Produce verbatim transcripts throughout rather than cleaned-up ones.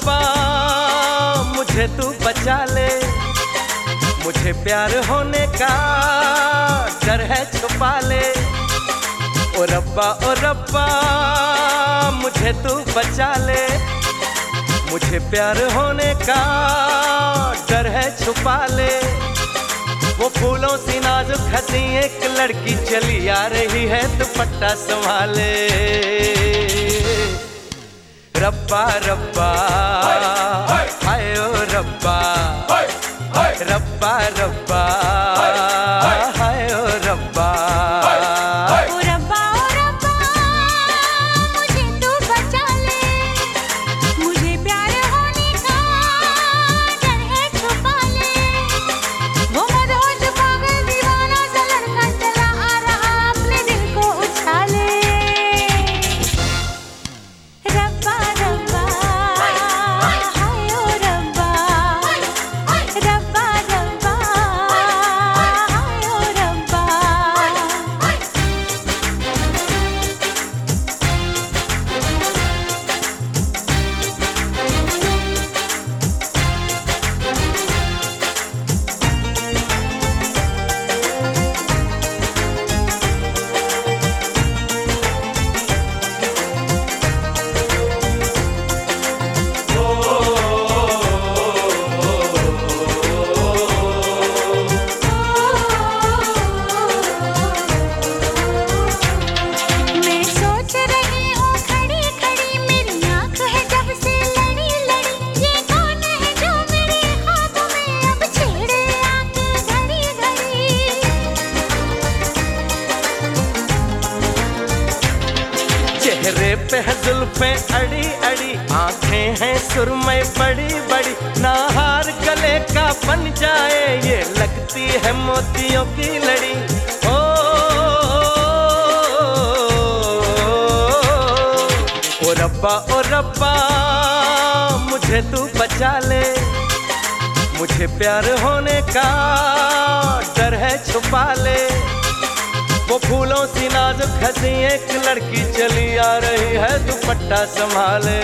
रब्बा मुझे तू बचा ले, मुझे प्यार होने का डर है छुपा ले। ओ रब्बा ओ रब्बा मुझे तू बचा ले, मुझे प्यार होने का डर है छुपा ले। वो फूलों सी नाजुक हंसी एक लड़की चली आ रही है, दुपट्टा संभाले। रब्बा रब्बा हाय ओ रब्बा, रब्बा रब्बा हाय ओ रब्बा। चेहरे पे है जुल्फें अड़ी अड़ी, आंखें हैं सुरमई बड़ी बड़ी, नाहार गले का बन जाए ये लगती है मोतियों की लड़ी। ओ, ओ रब्बा ओ रब्बा मुझे तू बचा ले, मुझे प्यार होने का डर है छुपा ले। वो फूलों सी नाजुक हंसी एक लड़की चली आ रही है, दुपट्टा संभाले।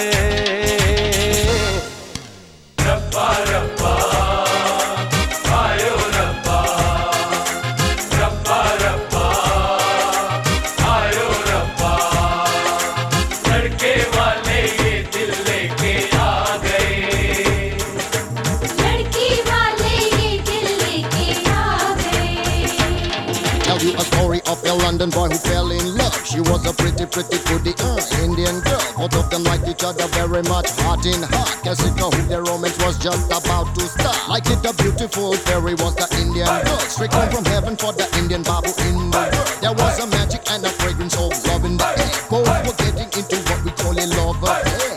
रब्बा रब्बा हाय ओ रब्बा, रब्बा रब्बा हाय ओ रब्बा। लड़के वाले ये दिल लेके आ गए, लड़की वाले ये दिल लेके आ गए। Tell you a story of a London boy who fell in love. She was a pretty, pretty goody uh, Indian girl. Both of them liked each other very much, heart in heart. Guess it know who their romance was just about to start. Like it, a beautiful fairy was the Indian girl, straight home from heaven for the Indian Babu in the world. There was a magic and a fragrance of love in the air. Both were getting into what we call a love affair.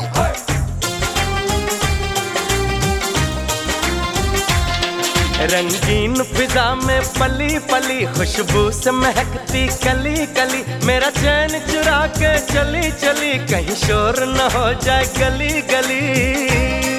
रंगीन फिजा में पली पली, खुशबू से महकती कली कली, मेरा चैन चुरा के चली चली, कहीं शोर न हो जाए गली गली।